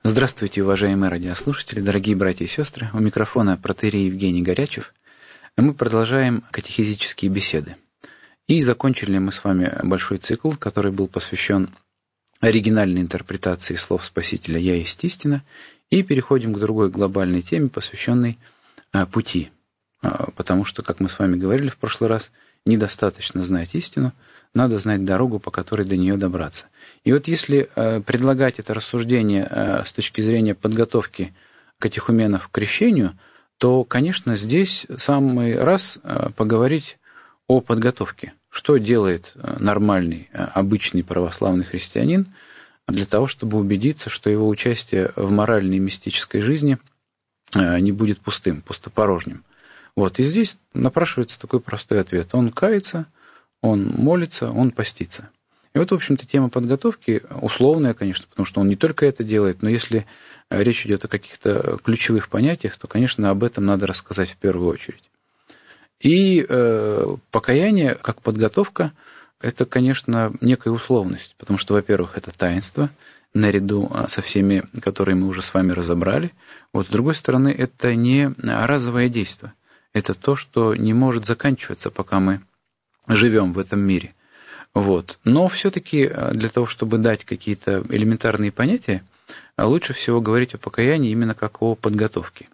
Здравствуйте, уважаемые радиослушатели, дорогие братья и сестры. У микрофона протоиерей Евгений Горячев. Мы продолжаем катехизические беседы. И закончили мы с вами большой цикл, который был посвящен оригинальной интерпретации слов Спасителя «Я есть истина». И переходим к другой глобальной теме, посвященной пути. Потому что, как мы с вами говорили в прошлый раз, недостаточно знать истину, надо знать дорогу, по которой до нее добраться. И вот если предлагать это рассуждение с точки зрения подготовки катехуменов к крещению, то, конечно, здесь самый раз поговорить о подготовке. Что делает нормальный, обычный православный христианин для того, чтобы убедиться, что его участие в моральной и мистической жизни не будет пустым, пустопорожним. Вот. И здесь напрашивается такой простой ответ. Он кается, он молится, он постится. И вот, в общем-то, тема подготовки условная, конечно, потому что он не только это делает, но если речь идет о каких-то ключевых понятиях, то, конечно, об этом надо рассказать в первую очередь. И покаяние как подготовка – это, конечно, некая условность, потому что, во-первых, это таинство, наряду со всеми, которые мы уже с вами разобрали. Вот, с другой стороны, это не разовое действие. Это то, что не может заканчиваться, пока мы живем в этом мире. Вот. Но все-таки для того, чтобы дать какие-то элементарные понятия, лучше всего говорить о покаянии именно как о подготовке.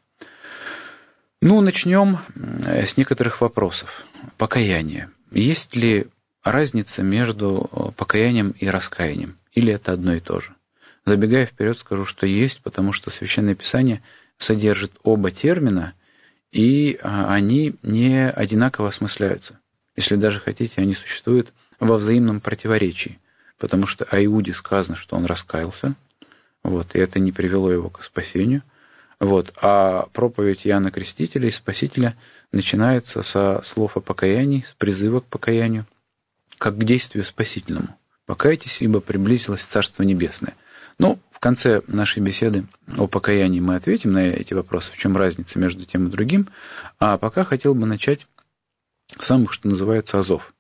Ну, начнем с некоторых вопросов. Покаяние. Есть ли разница между покаянием и раскаянием? Или это одно и то же? Забегая вперед, скажу, что есть, потому что Священное Писание содержит оба термина, и они не одинаково осмысляются. Если даже хотите, они существуют во взаимном противоречии, потому что о Иуде сказано, что он раскаялся, вот, и это не привело его к спасению. Вот, а проповедь Иоанна Крестителя и Спасителя начинается со слов о покаянии, с призыва к покаянию, как к действию спасительному. «Покайтесь, ибо приблизилось Царство Небесное». Ну, в конце нашей беседы о покаянии мы ответим на эти вопросы, в чем разница между тем и другим, а пока хотел бы начать с самых, что называется, азов.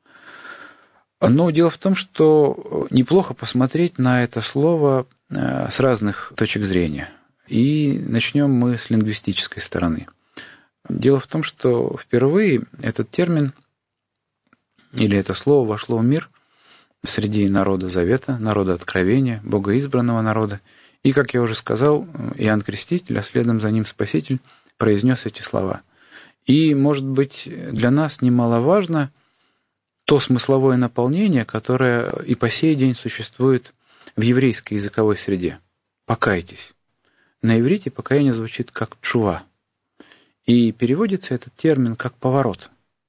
Но дело в том, что неплохо посмотреть на это слово с разных точек зрения. И начнем мы с лингвистической стороны. Дело в том, что впервые этот термин или это слово вошло в мир среди народа Завета, народа Откровения, богоизбранного народа. И, как я уже сказал, Иоанн Креститель, а следом за ним Спаситель, произнес эти слова. И, может быть, для нас немаловажно то смысловое наполнение, которое и по сей день существует в еврейской языковой среде. «Покайтесь». На иврите покаяние звучит как «тшува». И переводится этот термин как «поворот».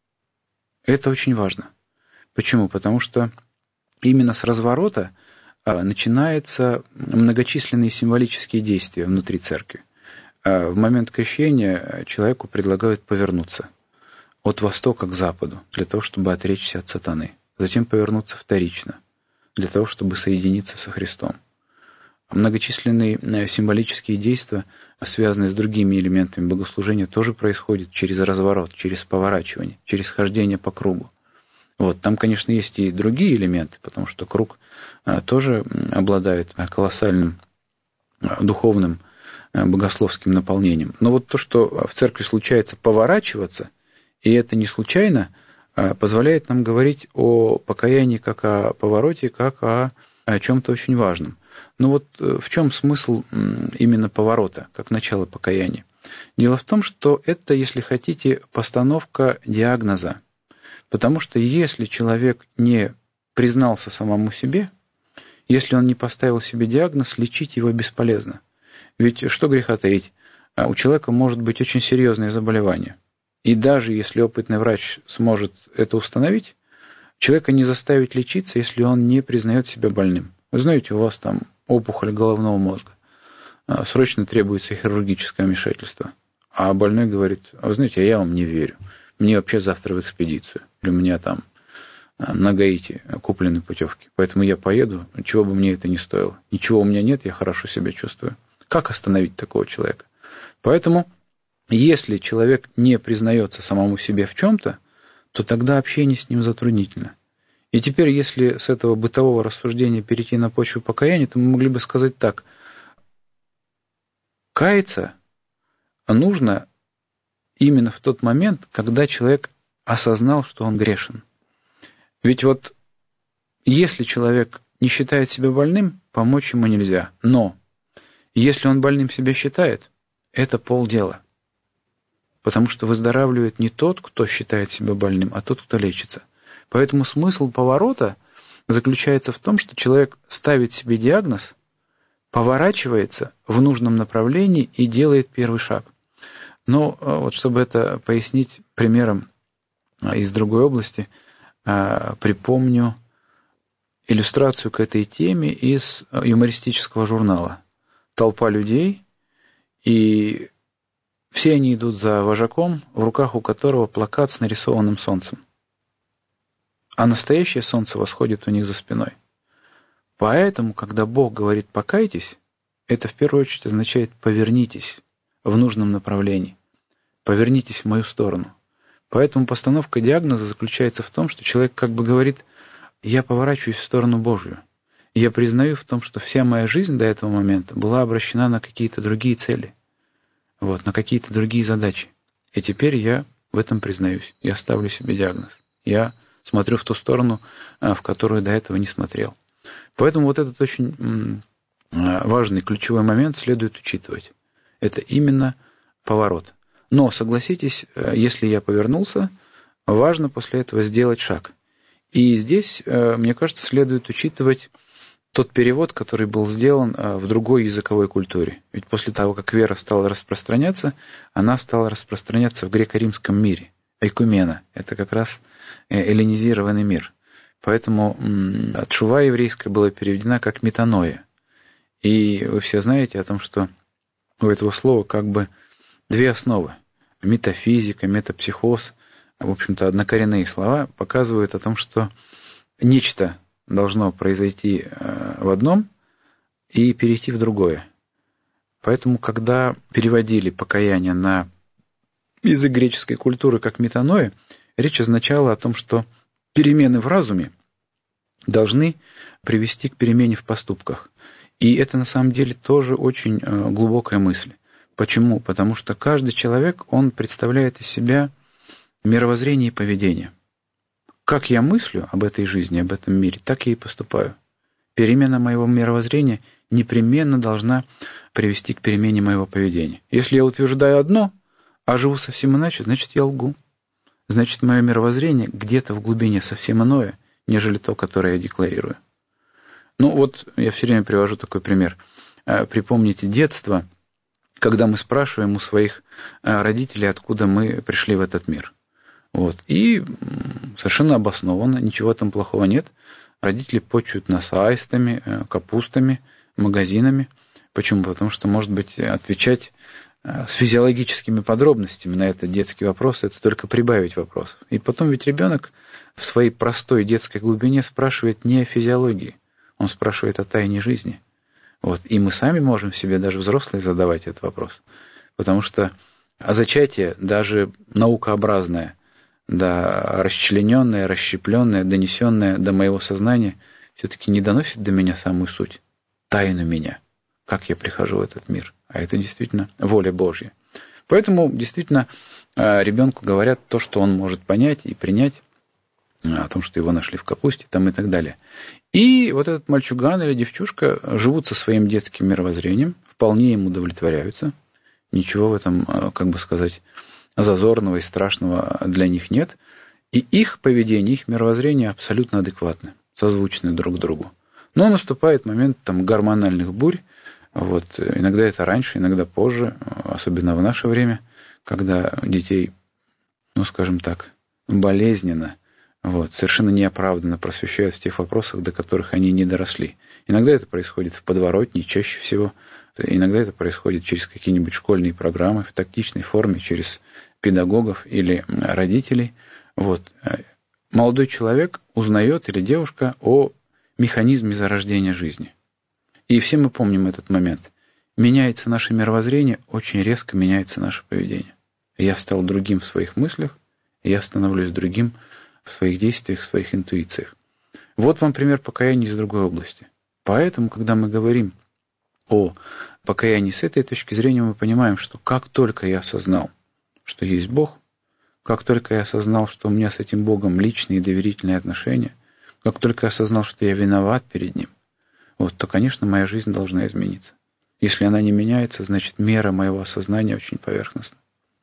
Это очень важно. Почему? Потому что именно с разворота начинаются многочисленные символические действия внутри церкви. В момент крещения человеку предлагают повернуться от востока к западу, для того, чтобы отречься от сатаны. Затем повернуться вторично, для того, чтобы соединиться со Христом. Многочисленные символические действия, связанные с другими элементами богослужения, тоже происходят через разворот, через поворачивание, через хождение по кругу. Вот. Там, конечно, есть и другие элементы, потому что круг тоже обладает колоссальным духовным богословским наполнением. Но вот то, что в церкви случается поворачиваться, и это не случайно, позволяет нам говорить о покаянии как о повороте, как о чем-то очень важном. Но вот в чем смысл именно поворота, как начало покаяния? Дело в том, что это, если хотите, постановка диагноза. Потому что если человек не признался самому себе, если он не поставил себе диагноз, лечить его бесполезно. Ведь что греха таить, у человека может быть очень серьезное заболевание. И даже если опытный врач сможет это установить, человека не заставить лечиться, если он не признает себя больным. Вы знаете, у вас там опухоль головного мозга. Срочно требуется хирургическое вмешательство. А больной говорит: вы знаете, я вам не верю. Мне вообще завтра в экспедицию. Или у меня там на Гаити куплены путевки. Поэтому я поеду, чего бы мне это ни стоило. Ничего у меня нет, я хорошо себя чувствую. Как остановить такого человека? Поэтому, если человек не признается самому себе в чем-то, то тогда общение с ним затруднительно. И теперь, если с этого бытового рассуждения перейти на почву покаяния, то мы могли бы сказать так: Каяться нужно именно в тот момент, когда человек осознал, что он грешен. Ведь вот если человек не считает себя больным, помочь ему нельзя. Но если он больным себя считает, это полдела. Потому что выздоравливает не тот, кто считает себя больным, а тот, кто лечится. Поэтому смысл поворота заключается в том, что человек ставит себе диагноз, поворачивается в нужном направлении и делает первый шаг. Но вот чтобы это пояснить примером из другой области, припомню иллюстрацию к этой теме из юмористического журнала. Толпа людей, и все они идут за вожаком, в руках у которого плакат с нарисованным солнцем. А настоящее солнце восходит у них за спиной. Поэтому, когда Бог говорит «покайтесь», это в первую очередь означает «повернитесь в нужном направлении, повернитесь в мою сторону». Поэтому постановка диагноза заключается в том, что человек как бы говорит «я поворачиваюсь в сторону Божью». Я признаю в том, что вся моя жизнь до этого момента была обращена на какие-то другие цели, на какие-то другие задачи. И теперь я в этом признаюсь. Я ставлю себе диагноз. Я смотрю в ту сторону, в которую до этого не смотрел. Поэтому вот этот очень важный ключевой момент следует учитывать. Это именно поворот. Но, согласитесь, если я повернулся, важно после этого сделать шаг. И здесь, мне кажется, следует учитывать тот перевод, который был сделан в другой языковой культуре. Ведь после того, как вера стала распространяться, она стала распространяться в греко-римском мире. Ойкумена — это как раз эллинизированный мир. Поэтому тшува еврейская была переведена как метаноя. И вы все знаете о том, что у этого слова как бы две основы. Метафизика, метапсихоз, в общем-то, однокоренные слова показывают о том, что нечто должно произойти в одном и перейти в другое. Поэтому, когда переводили покаяние на язык греческой культуры как метаноя, речь означала о том, что перемены в разуме должны привести к перемене в поступках. И это на самом деле тоже очень глубокая мысль. Почему? Потому что каждый человек, он представляет из себя мировоззрение и поведение. Как я мыслю об этой жизни, об этом мире, так я и поступаю. Перемена моего мировоззрения непременно должна привести к перемене моего поведения. Если я утверждаю одно, а живу совсем иначе, значит, я лгу. Значит, мое мировоззрение где-то в глубине совсем иное, нежели то, которое я декларирую. Ну вот, я все время привожу такой пример. Припомните детство, когда мы спрашиваем у своих родителей, откуда мы пришли в этот мир. И совершенно обоснованно, ничего там плохого нет. Родители почуют нас аистами, капустами, магазинами. Почему? Потому что, может быть, отвечать с физиологическими подробностями на этот детский вопрос, это только прибавить вопросов. И потом ведь ребенок в своей простой детской глубине спрашивает не о физиологии, он спрашивает о тайне жизни. И мы сами можем себе, даже взрослые, задавать этот вопрос. Потому что зачатие, даже наукообразное, расчлененное, расщепленное, донесенное до моего сознания, все-таки не доносит до меня самую суть, тайну меня, как я прихожу в этот мир. А это действительно воля Божья. Поэтому действительно ребенку говорят то, что он может понять и принять, о том, что его нашли в капусте и так далее. И вот этот мальчуган или девчушка живут со своим детским мировоззрением, вполне им удовлетворяются. Ничего в этом, зазорного и страшного для них нет. И их поведение, их мировоззрение абсолютно адекватны, созвучны друг другу. Но наступает момент гормональных бурь. Иногда это раньше, иногда позже, особенно в наше время, когда детей, болезненно, совершенно неоправданно просвещают в тех вопросах, до которых они не доросли. Иногда это происходит в подворотне, чаще всего. Иногда это происходит через какие-нибудь школьные программы, в тактичной форме, через педагогов или родителей. Молодой человек узнает, или девушка, о механизме зарождения жизни. И все мы помним этот момент. Меняется наше мировоззрение, очень резко меняется наше поведение. Я стал другим в своих мыслях, я становлюсь другим в своих действиях, в своих интуициях. Вот вам пример покаяния из другой области. Поэтому, когда мы говорим о покаянии с этой точки зрения мы понимаем, что как только я осознал, что есть Бог, как только я осознал, что у меня с этим Богом личные и доверительные отношения, как только я осознал, что я виноват перед Ним, вот, то, конечно, моя жизнь должна измениться. Если она не меняется, значит, мера моего осознания очень поверхностна.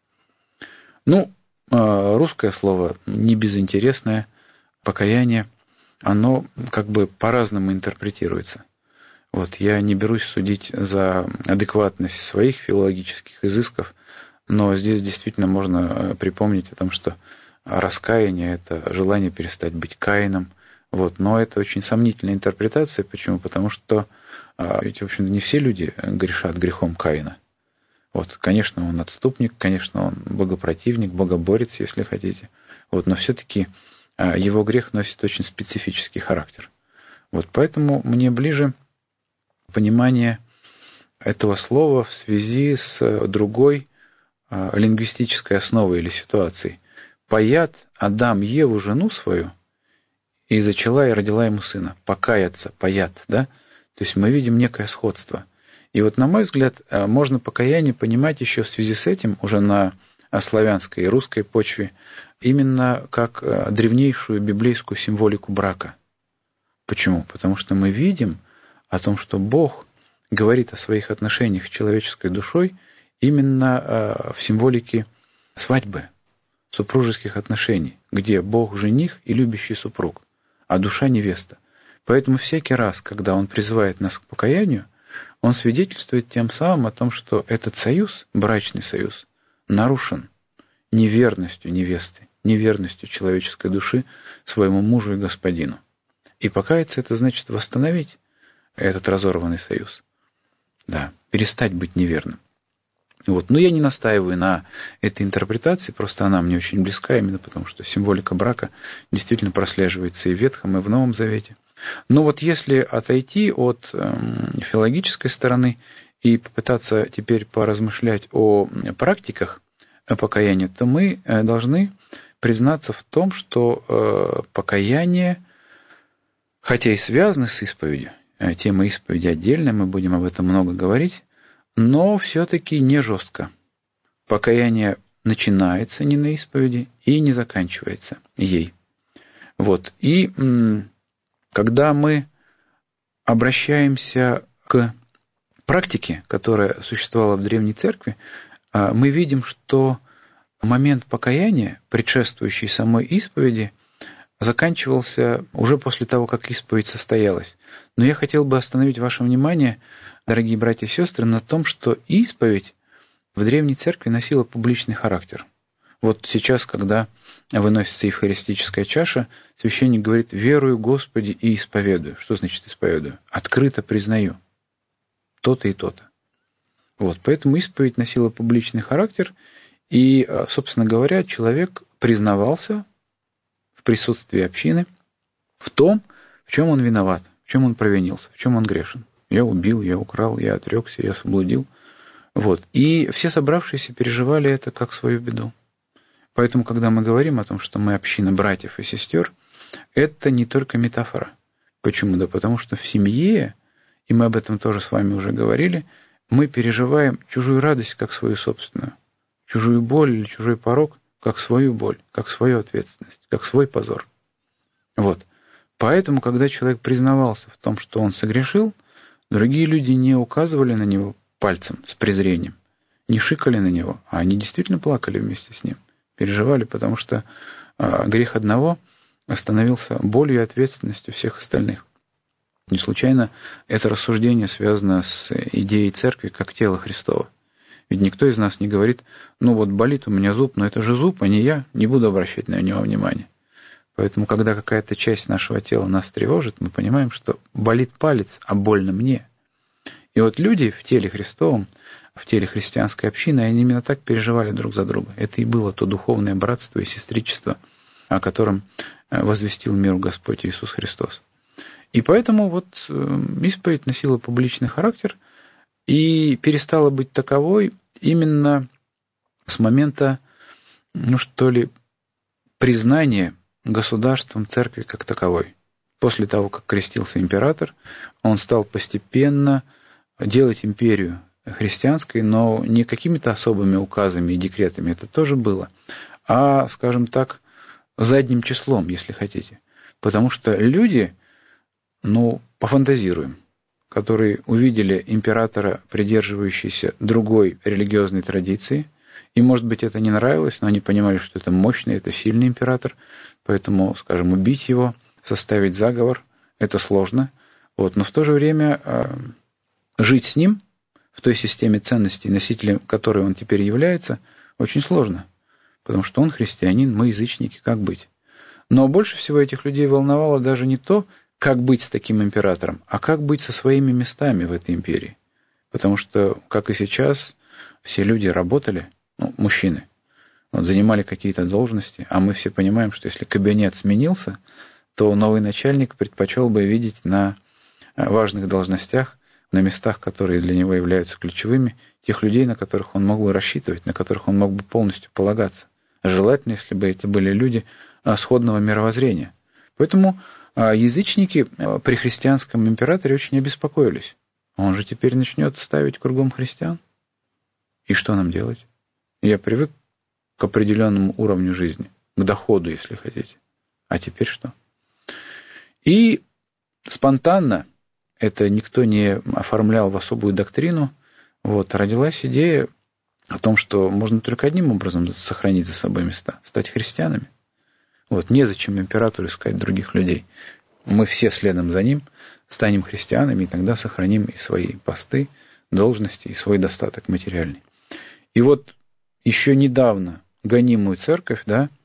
Ну, русское слово не безинтересное, покаяние, оно как бы по-разному интерпретируется. Вот, я не берусь судить за адекватность своих филологических изысков, но здесь действительно можно припомнить о том, что раскаяние – это желание перестать быть Каином. Вот, но это очень сомнительная интерпретация. Почему? Потому что ведь, в общем-то, не все люди грешат грехом Каина. Вот, конечно, он отступник, конечно, он богопротивник, богоборец, если хотите. Вот, но все-таки его грех носит очень специфический характер. Вот, поэтому мне ближе понимание этого слова в связи с другой лингвистической основой или ситуацией. «Паят Адам Еву, жену свою, и зачала и родила ему сына». Покаяться, паят, да? То есть мы видим некое сходство. И вот, на мой взгляд, можно покаяние понимать еще в связи с этим, уже на славянской и русской почве, именно как древнейшую библейскую символику брака. Почему? Потому что мы видим о том, что Бог говорит о своих отношениях с человеческой душой именно в символике свадьбы, супружеских отношений, где Бог жених и любящий супруг, а душа невеста. Поэтому всякий раз, когда Он призывает нас к покаянию, Он свидетельствует тем самым о том, что этот союз, брачный союз, нарушен неверностью невесты, неверностью человеческой души своему мужу и господину. И покаяться — это значит восстановить этот разорванный союз. Да, перестать быть неверным. Вот. Но я не настаиваю на этой интерпретации, просто она мне очень близка, именно потому что символика брака действительно прослеживается и в Ветхом, и в Новом Завете. Но вот если отойти от филологической стороны и попытаться теперь поразмышлять о практиках покаяния, то мы должны признаться в том, что покаяние, хотя и связано с исповедью, тема исповеди отдельная, мы будем об этом много говорить, но все-таки не жестко. Покаяние начинается не на исповеди и не заканчивается ей. Вот. И когда мы обращаемся к практике, которая существовала в Древней Церкви, мы видим, что момент покаяния, предшествующий самой исповеди, заканчивался уже после того, как исповедь состоялась. Но я хотел бы остановить ваше внимание, дорогие братья и сестры, на том, что исповедь в Древней Церкви носила публичный характер. Вот сейчас, когда выносится евхаристическая чаша, священник говорит: «Верую, Господи, и исповедую». Что значит исповедую? Открыто признаю то-то и то-то. Вот, поэтому исповедь носила публичный характер, и, собственно говоря, человек признавался в присутствии общины в том, в чем он виноват, в чем он провинился, в чем он грешен. Я убил, я украл, я отрекся, я соблудил. Вот. И все собравшиеся переживали это как свою беду. Поэтому, когда мы говорим о том, что мы община братьев и сестер, это не только метафора. Почему? Да потому что в семье, и мы об этом тоже с вами уже говорили, мы переживаем чужую радость как свою собственную, чужую боль или чужой порок как свою боль, как свою ответственность, как свой позор. Вот. Поэтому, когда человек признавался в том, что он согрешил, другие люди не указывали на него пальцем с презрением, не шикали на него, а они действительно плакали вместе с ним, переживали, потому что грех одного становился болью и ответственностью всех остальных. Не случайно это рассуждение связано с идеей церкви как тела Христова. Ведь никто из нас не говорит: ну вот болит у меня зуб, но это же зуб, а не я, не буду обращать на него внимания. Поэтому, когда какая-то часть нашего тела нас тревожит, мы понимаем, что болит палец, а больно мне. И вот люди в теле Христовом, в теле христианской общины, они именно так переживали друг за друга. Это и было то духовное братство и сестричество, о котором возвестил миру Господь Иисус Христос. И поэтому вот исповедь носила публичный характер и перестала быть таковой именно с момента, признания государством церкви как таковой. После того, как крестился император, он стал постепенно делать империю христианской, но не какими-то особыми указами и декретами, это тоже было, а, скажем так, задним числом, если хотите. Потому что люди, пофантазируем, которые увидели императора, придерживающийся другой религиозной традиции, и, может быть, это не нравилось, но они понимали, что это мощный, это сильный император, поэтому, скажем, убить его, составить заговор – это сложно. Но в то же время жить с ним в той системе ценностей, носителем которой он теперь является, очень сложно, потому что он христианин, мы язычники, как быть? Но больше всего этих людей волновало даже не то, как быть с таким императором, а как быть со своими местами в этой империи. Потому что, как и сейчас, все люди работали, мужчины, занимали какие-то должности, а мы все понимаем, что если кабинет сменился, то новый начальник предпочел бы видеть на важных должностях, на местах, которые для него являются ключевыми, тех людей, на которых он мог бы рассчитывать, на которых он мог бы полностью полагаться. Желательно, если бы это были люди сходного мировоззрения. Поэтому язычники при христианском императоре очень обеспокоились. Он же теперь начнет ставить кругом христиан. И что нам делать? Я привык к определенному уровню жизни, к доходу, если хотите. А теперь что? И спонтанно, это никто не оформлял в особую доктрину, родилась идея о том, что можно только одним образом сохранить за собой места, стать христианами. Незачем императору искать других людей. Мы все следом за ним станем христианами, и тогда сохраним и свои посты, должности, и свой достаток материальный. И еще недавно гонимую церковь,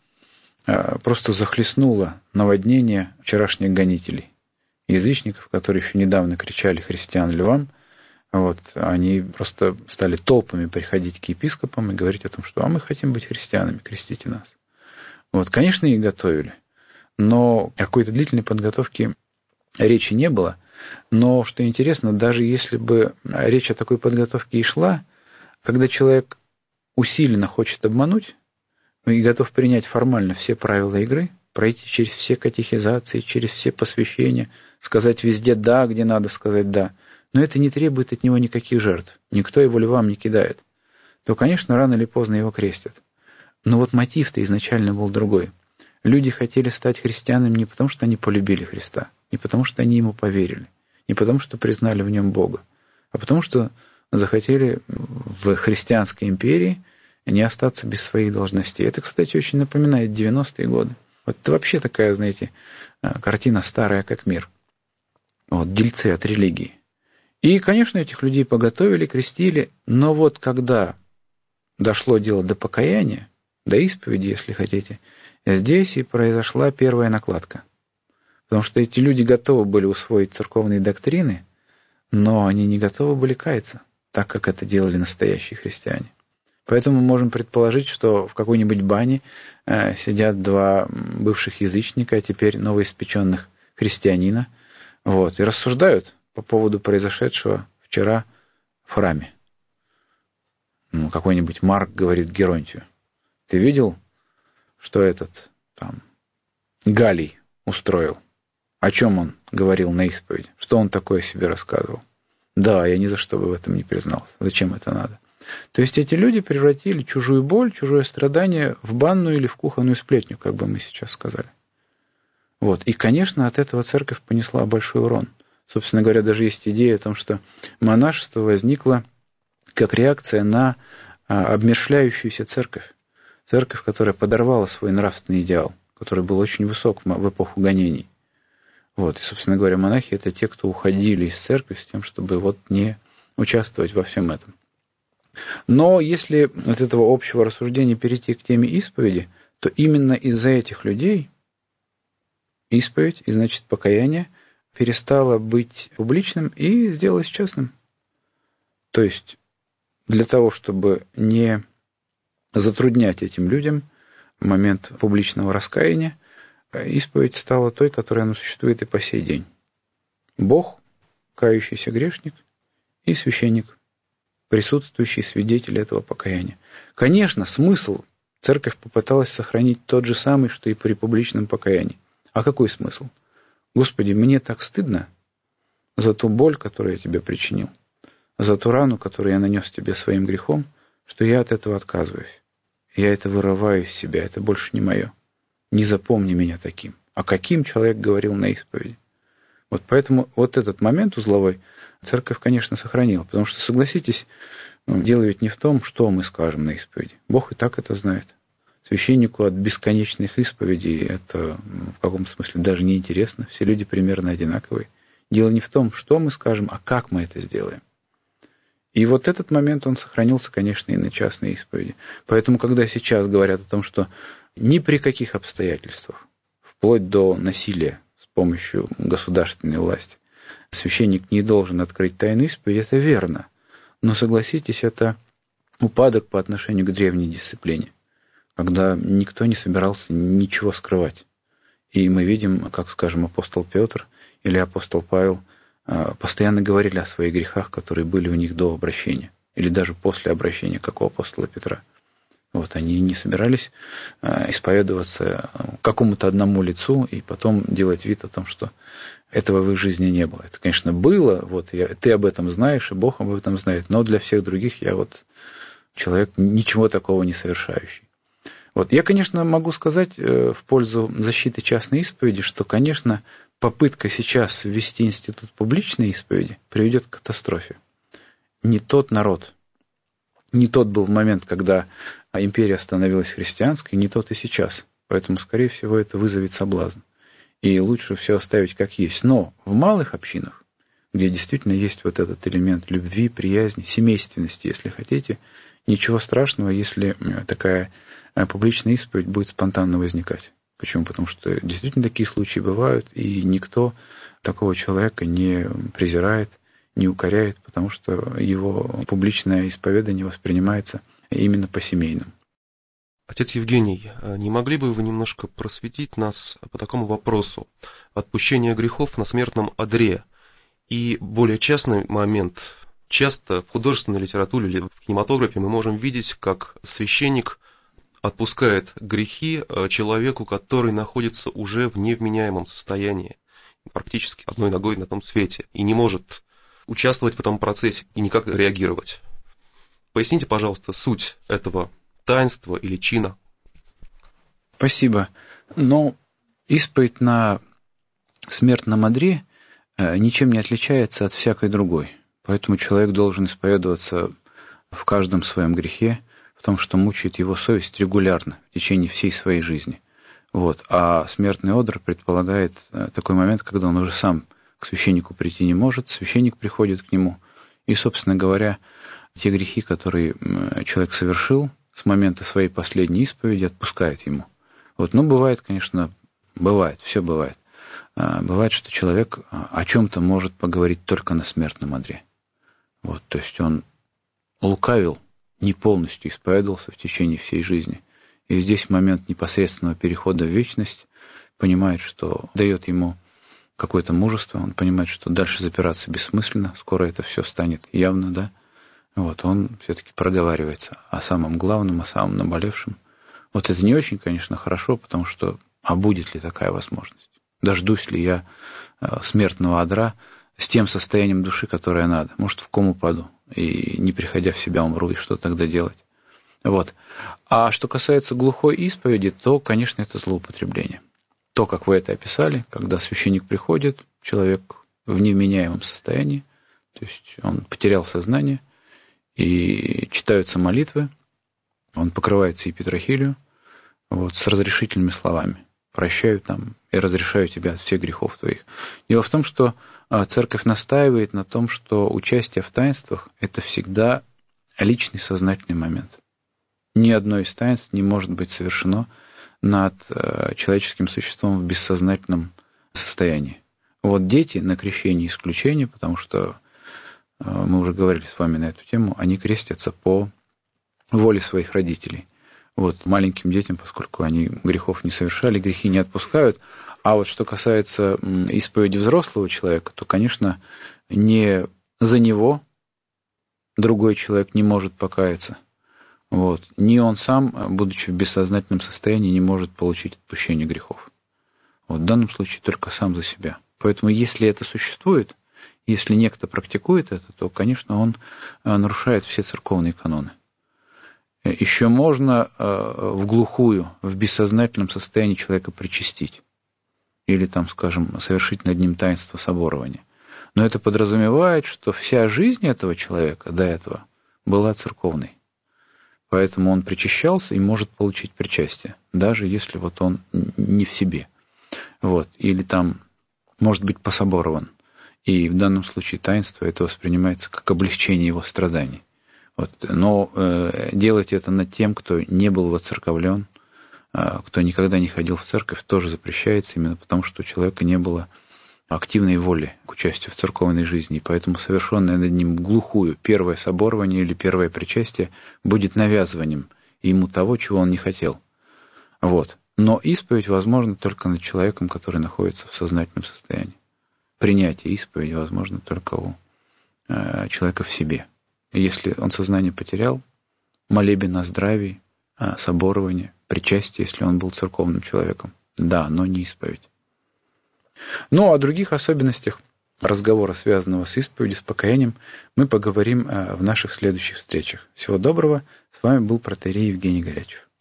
просто захлестнуло наводнение вчерашних гонителей, язычников, которые еще недавно кричали «Христиан ли вам?». Они просто стали толпами приходить к епископам и говорить о том, что мы хотим быть христианами, крестите нас. Конечно, их готовили, но какой-то длительной подготовки речи не было. Но, что интересно, даже если бы речь о такой подготовке и шла, когда человек усиленно хочет обмануть и готов принять формально все правила игры, пройти через все катехизации, через все посвящения, сказать везде «да», где надо сказать «да», но это не требует от него никаких жертв, никто его львам не кидает, то, конечно, рано или поздно его крестят. Но мотив-то изначально был другой. Люди хотели стать христианами не потому, что они полюбили Христа, не потому, что они ему поверили, не потому, что признали в нем Бога, а потому, что захотели в христианской империи не остаться без своих должностей. Это, кстати, очень напоминает 90-е годы. Это вообще такая, знаете, картина старая, как мир. Дельцы от религии. И, конечно, этих людей поготовили, крестили, но когда дошло дело до покаяния, до исповеди, если хотите, здесь и произошла первая накладка. Потому что эти люди готовы были усвоить церковные доктрины, но они не готовы были каяться, так как это делали настоящие христиане. Поэтому мы можем предположить, что в какой-нибудь бане сидят два бывших язычника, а теперь новоиспеченных христианина, и рассуждают по поводу произошедшего вчера в храме. Какой-нибудь Марк говорит Геронтию: ты видел, что этот Галий устроил? О чем он говорил на исповеди? Что он такое себе рассказывал? Да, я ни за что бы в этом не признался. Зачем это надо? То есть эти люди превратили чужую боль, чужое страдание в банную или в кухонную сплетню, как бы мы сейчас сказали. И, конечно, от этого церковь понесла большой урон. Собственно говоря, даже есть идея о том, что монашество возникло как реакция на обмершляющуюся церковь. Церковь, которая подорвала свой нравственный идеал, который был очень высок в эпоху гонений. И, собственно говоря, монахи — это те, кто уходили из церкви с тем, чтобы не участвовать во всем этом. Но если от этого общего рассуждения перейти к теме исповеди, то именно из-за этих людей исповедь, и значит покаяние, перестало быть публичным и сделалось частным. То есть для того, чтобы не затруднять этим людям момент публичного раскаяния, исповедь стала той, которая она существует и по сей день. Бог, кающийся грешник, и священник, присутствующий свидетель этого покаяния. Конечно, смысл церковь попыталась сохранить тот же самый, что и при публичном покаянии. А какой смысл? Господи, мне так стыдно за ту боль, которую я тебе причинил, за ту рану, которую я нанес тебе своим грехом, что я от этого отказываюсь. Я это вырываю из себя, это больше не мое. Не запомни меня таким. А каким человек говорил на исповеди? Вот поэтому вот этот момент узловой церковь, конечно, сохранила. Потому что, согласитесь, дело ведь не в том, что мы скажем на исповеди. Бог и так это знает. Священнику от бесконечных исповедей это в каком-то смысле даже не интересно. Все люди примерно одинаковые. Дело не в том, что мы скажем, а как мы это сделаем. И вот этот момент, он сохранился, конечно, и на частной исповеди. Поэтому, когда сейчас говорят о том, что ни при каких обстоятельствах, вплоть до насилия с помощью государственной власти, священник не должен открыть тайну исповеди, это верно. Но, согласитесь, это упадок по отношению к древней дисциплине, когда никто не собирался ничего скрывать. И мы видим, как, скажем, апостол Петр или апостол Павел постоянно говорили о своих грехах, которые были у них до обращения, или даже после обращения, как у апостола Петра. Вот, они не собирались исповедоваться какому-то одному лицу и потом делать вид о том, что этого в их жизни не было. Это, конечно, было, вот, ты об этом знаешь, и Бог об этом знает, но для всех других я вот человек, ничего такого не совершающий. Вот. Я, конечно, могу сказать в пользу защиты частной исповеди, что, конечно, попытка сейчас ввести институт публичной исповеди приведет к катастрофе. Не тот народ, не тот был момент, когда империя становилась христианской, не тот и сейчас. Поэтому, скорее всего, это вызовет соблазн. И лучше все оставить как есть. Но в малых общинах, где действительно есть вот этот элемент любви, приязни, семейственности, если хотите, ничего страшного, если такая публичная исповедь будет спонтанно возникать. Почему? Потому что действительно такие случаи бывают, и никто такого человека не презирает, не укоряет, потому что его публичное исповедание воспринимается именно по-семейному. Отец Евгений, не могли бы вы немножко просветить нас по такому вопросу? Отпущение грехов на смертном одре. И более частный момент. Часто в художественной литературе или в кинематографе мы можем видеть, как священник отпускает грехи человеку, который находится уже в невменяемом состоянии, практически одной ногой на том свете, и не может участвовать в этом процессе и никак реагировать. Поясните, пожалуйста, суть этого таинства или чина. Спасибо. Но исповедь на смертном одре ничем не отличается от всякой другой. Поэтому человек должен исповедоваться в каждом своем грехе, в том, что мучает его совесть регулярно, в течение всей своей жизни. Вот. А смертный одр предполагает такой момент, когда он уже сам к священнику прийти не может, священник приходит к нему, и, собственно говоря, те грехи, которые человек совершил с момента своей последней исповеди, отпускает ему. Вот. Но бывает, конечно, все бывает. Бывает, что человек о чем-то может поговорить только на смертном одре. Вот. То есть он лукавил, не полностью исповедовался в течение всей жизни. И здесь момент непосредственного перехода в вечность понимает, что дает ему какое-то мужество, он понимает, что дальше запираться бессмысленно, скоро это все станет явно, да. Вот, он все-таки проговаривается о самом главном, о самом наболевшем. Вот это не очень, конечно, хорошо, потому что, а будет ли такая возможность? Дождусь ли я смертного одра с тем состоянием души, которое надо? Может, в кому упаду? И не приходя в себя умру, и что тогда делать? Вот. А что касается глухой исповеди, то, конечно, это злоупотребление. То, как вы это описали, когда священник приходит, человек в невменяемом состоянии, то есть он потерял сознание, и читаются молитвы, он покрывается епитрахилию вот, с разрешительными словами. «Прощаю там и разрешаю тебя от всех грехов твоих». Дело в том, что Церковь настаивает на том, что участие в таинствах – это всегда личный сознательный момент. Ни одно из таинств не может быть совершено над человеческим существом в бессознательном состоянии. Вот дети на крещении исключение, потому что мы уже говорили с вами на эту тему, они крестятся по воле своих родителей. Вот маленьким детям, поскольку они грехов не совершали, грехи не отпускают. А вот что касается исповеди взрослого человека, то, конечно, не за него другой человек не может покаяться. Вот. Ни он сам, будучи в бессознательном состоянии, не может получить отпущение грехов. Вот в данном случае только сам за себя. Поэтому, если это существует, Если некто практикует это, то, конечно, он нарушает все церковные каноны. Еще можно в глухую, в бессознательном состоянии человека причастить. Или, там, скажем, совершить над ним таинство соборования. Но это подразумевает, что вся жизнь этого человека до этого была церковной. Поэтому он причащался и может получить причастие, даже если вот он не в себе. Вот. Или там может быть пособорован. И в данном случае таинство это воспринимается как облегчение его страданий. Вот. Но делать это над тем, кто не был воцерковлен, кто никогда не ходил в церковь, тоже запрещается, именно потому что у человека не было активной воли к участию в церковной жизни. И поэтому совершенное над ним глухую первое соборование или первое причастие будет навязыванием ему того, чего он не хотел. Вот. Но исповедь возможна только над человеком, который находится в сознательном состоянии. Принятие исповеди возможно только у человека в себе. И если он сознание потерял, молебен о здравии, соборование, причастие, если он был церковным человеком. Да, но не исповедь. Ну, о других особенностях разговора, связанного с исповедью, с покаянием, мы поговорим в наших следующих встречах. Всего доброго. С вами был протоиерей Евгений Горячев.